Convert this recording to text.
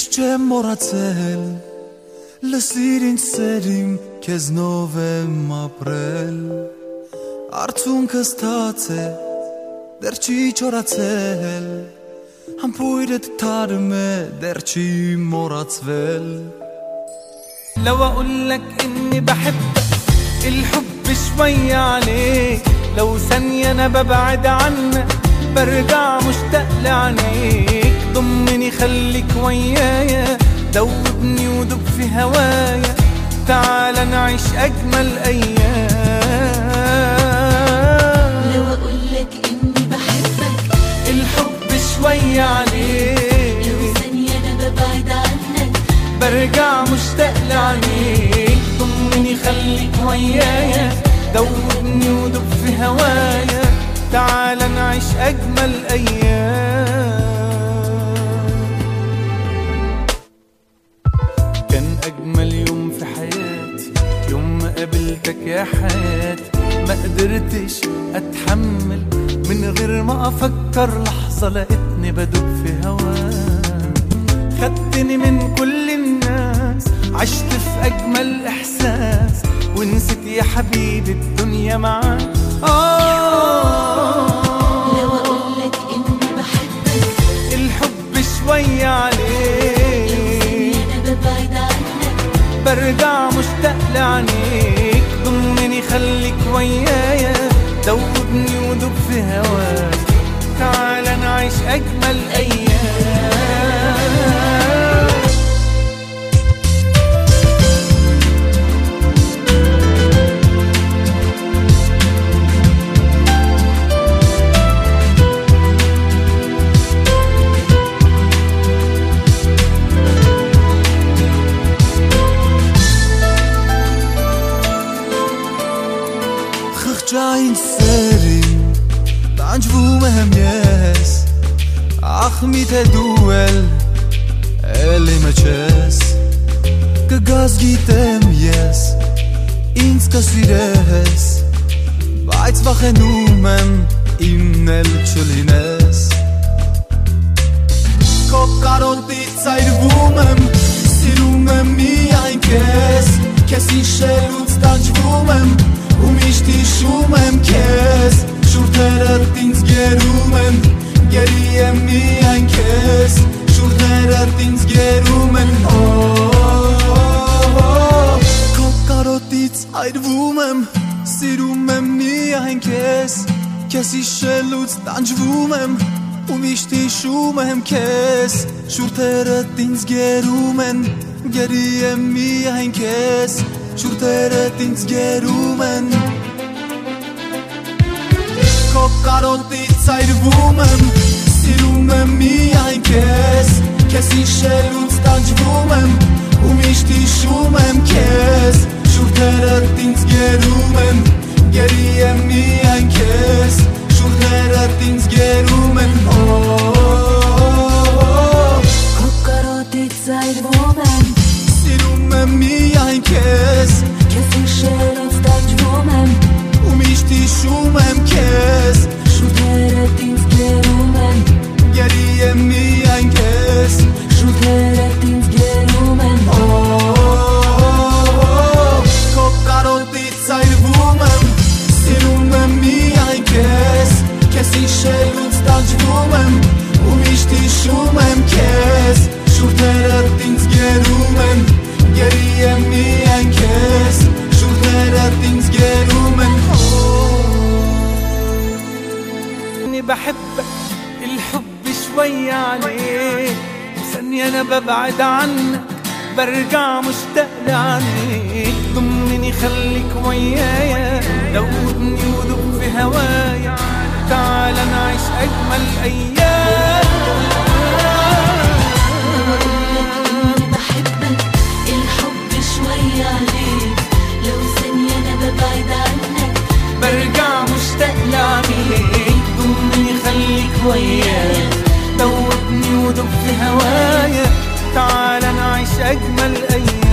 չեմ մոռացել լսիր ինձ սերիմ քեզ նով եմ ապրել Արցունքս թաց է դեռ չի չորացել Համբույրդ թարմ է դեռ չի մոռացվել لو اقولك اني بحبك الحب شوية عليك لو ثانية انا ببعد عنك برجع مشتاق لعينيك ضمني خليك ويايا دوبني ودوب في هوايا تعال نعيش اجمل ايام لو اقولك اني بحبك الحب شوية عليك لو ثانية انا ببعد عنك برجع مشتاق لعينيك ضمني خليك ويايا دوبني ودوب في هوايا تعال نعيش أجمل أيام كان أجمل يوم في حياتي يوم ما قابلتك يا حياتي ما قدرتش أتحمل من غير ما أفكر لحظة لقيتني بدوب في هواك خدتني من كل الناس عشت في أجمل إحساس ونسيت يا حبيبي الدنيا معاك لو اقولك اني بحبك الحب شوية عليك لو ثانية انا ببعد عنك برجع مشتاق لعينيك ضمني خليك ويايا دوبني ودوب في هواك تعال نعيش أجمل أيام Խղճային սերին տանջվում եմ ես Ախ միթե դու էլ իմը չես Կգաս գիտեմ ես ինձ կսիրես Բայց վախենում եմ իմն էլ չլինես Քո կարոտից այրվում եմ Սիրում եմ միայն քեզ Քեզ հիշելուց տանջվում եմ ու միշտ հիշում եմ քեզ Շուրթերդ ինձ գերում են Գերի եմ միայն քեզ Շուրթերդ ինձ գերում են Քո կարոտից այրվում եմ Սիրում եմ միայն քեզ Քեզ հիշելուց տանջվում եմ ու միշտ հիշում եմ քեզ Շուրթերդ ինձ գերում են Գերի եմ միայն քեզ Շուրթերդ ինձ գերում են Քո կարոտից այրվում եմ Սիրում եմ միայն քեզ Քեզ հիշելուց տանջվում եմ ու միշտ հիշում եմ քեզ Շուրթերդ ինձ գերում են Գերի եմ միայն քեզ Շուրթերդ ինձ գերում են Քո կարոտից այրվում եմ Սիրում եմ միայն քեզ Քեզ հիշելուց տանջվում եմ ու միշտ հիշում եմ քեզ Շուրթերդ ինձ գերում են Գերի եմ միայն քեզ Շուրթերդ ինձ գերում են Քո կարոտից այրվում եմ Սիրում եմ միայն քեզ Քեզ հիշելուց տանջվում եմ ու միշտ հիշում եմ քեզ Շուրթերդ ինձ գերում են Գերի եմ միայն քեզ Շուրթերդ ինձ գերում են إني بحبك الحب شوية عليك ثانية أنا ببعد عنك برجع مشتاق لعينيك ضمني خليك ويايا دوبني ودوب في هوايا تعال نعيش أجمل أيام بحبك الحب شوية عليك لو ثانية أنا ببعد عنك برجع مشتاق لعينيك ضمني خليك ويايا دوبني ودوب في هوايا تعال نعيش أجمل أيام